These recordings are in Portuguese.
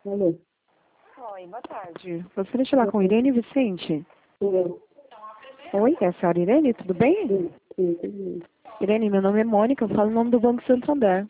Alô? Oi, boa tarde. Gostaria de falar com Irene Vicente? Eu. Oi, é a senhora Irene, tudo bem? Sim, tudo bem. Irene, meu nome é Mônica, eu falo em nome do Banco Santander.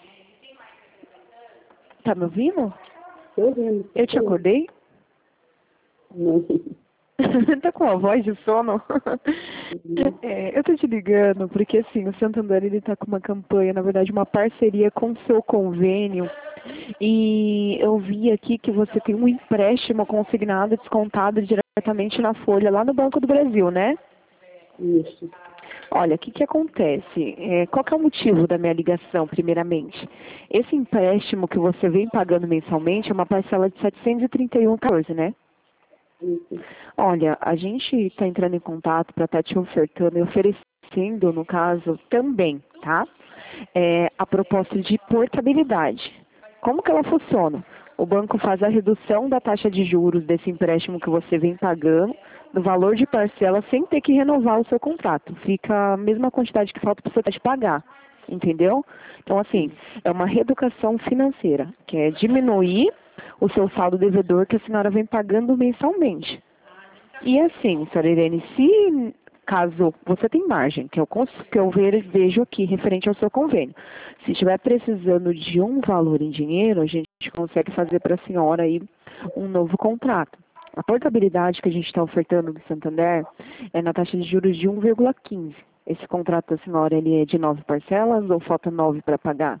Tá me ouvindo? Tô vendo. Eu te acordei? Não. Tá com a voz de sono? Eu tô te ligando porque, assim, o Santander, ele tá com uma campanha, na verdade, uma parceria com o seu convênio. E eu vi aqui que você tem um empréstimo consignado, descontado diretamente na folha, lá no Banco do Brasil, né? Isso. Olha, o que acontece? Qual que é o motivo da minha ligação, primeiramente? Esse empréstimo que você vem pagando mensalmente é uma parcela de 731,14, né? Isso. Olha, a gente está entrando em contato para estar te ofertando e oferecendo, no caso, também, tá? A proposta de portabilidade. Como que ela funciona? O banco faz a redução da taxa de juros desse empréstimo que você vem pagando, do valor de parcela, sem ter que renovar o seu contrato. Fica a mesma quantidade que falta para você te pagar, entendeu? Então, assim, é uma reeducação financeira, que é diminuir o seu saldo devedor que a senhora vem pagando mensalmente. E assim, senhora Irene, se caso você tem margem, que eu vejo aqui referente ao seu convênio, se estiver precisando de um valor em dinheiro, a gente consegue fazer para a senhora aí um novo contrato. A portabilidade que a gente está ofertando do Santander é na taxa de juros de 1,15. Esse contrato da senhora, ele é de 9 parcelas ou falta 9 para pagar?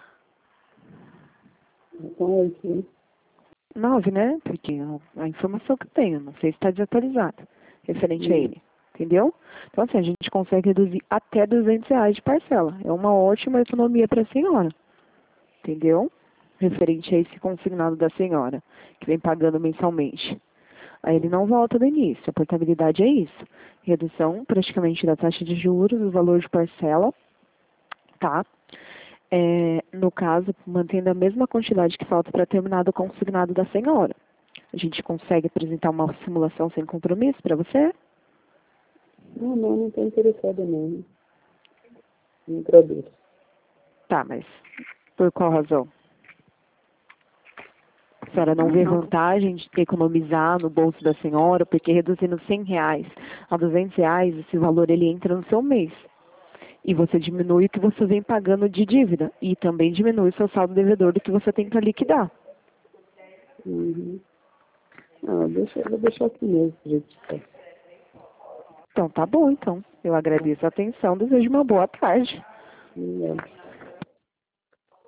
Então é isso, né? 9, né? Porque a informação que eu tenho, não sei se está desatualizada, referente a ele. Entendeu? Então, assim, a gente consegue reduzir até R$ 200 de parcela. É uma ótima economia para a senhora. Entendeu? Referente a esse consignado da senhora, que vem pagando mensalmente. Aí ele não volta do início. A portabilidade é isso. Redução praticamente da taxa de juros, do valor de parcela, tá? No caso, mantendo a mesma quantidade que falta para terminar o consignado da senhora. A gente consegue apresentar uma simulação sem compromisso para você? Não tô interessada não. Não agradeço. Tá, mas por qual razão? A senhora não vê vantagem de economizar no bolso da senhora, porque reduzindo R$ 100 a R$ 200, esse valor ele entra no seu mês. E você diminui o que você vem pagando de dívida. E também diminui o seu saldo devedor do que você tem para liquidar. Uhum. Vou deixar aqui mesmo, do jeito que tá. Então, tá bom, então. Eu agradeço a atenção, desejo uma boa tarde. Obrigado.